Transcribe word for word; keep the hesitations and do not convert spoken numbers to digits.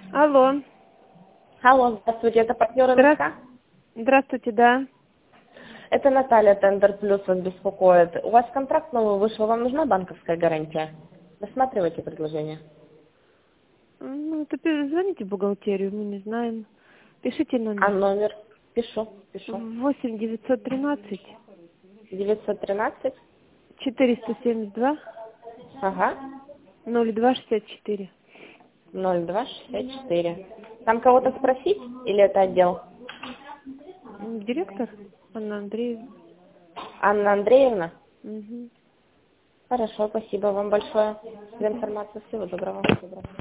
Алло. Алло, здравствуйте, это партнер Здра- МСК? Здравствуйте, да. Это Наталья, Тендер Плюс вас беспокоит. У вас контракт новый вышел, вам нужна банковская гарантия? Рассматривайте предложение. Ну, то перезвоните в бухгалтерию, мы не знаем. Пишите А номер. номер? Пишу, пишу. восемь девятьсот тринадцать девятьсот тринадцать. четыреста семьдесят два Ага. ноль два шестьдесят четыре. ноль два шестьдесят четыре. Там кого-то спросить или это отдел? М, Директор Анна Андреевна. Анна Андреевна? Мгм. Хорошо, спасибо вам большое за информацию. Всего доброго.